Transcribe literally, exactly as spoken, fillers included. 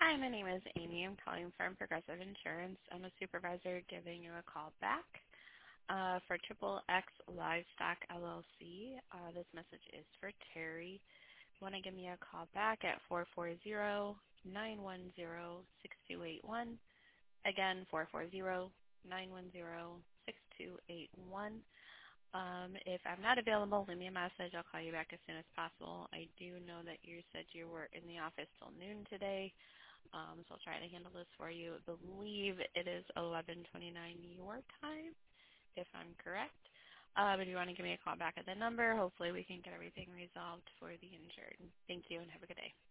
Hi, my name is Amy. I'm calling from Progressive Insurance. I'm a supervisor giving you a call back uh, for Triple X Livestock L L C. Uh, this message is for Terry. Want to give me a call back at four four zero, nine one zero, six two eight one. Again, four four zero, nine one zero, six two eight one. Um, if I'm not available, leave me a message. I'll call you back as soon as possible. I do know that you said you were in the office till noon today. Um, so I'll try to handle this for you. I believe it is eleven twenty-nine your time, if I'm correct. Um, if you want to give me a call back at the number, hopefully we can get everything resolved for the insured. Thank you and have a good day.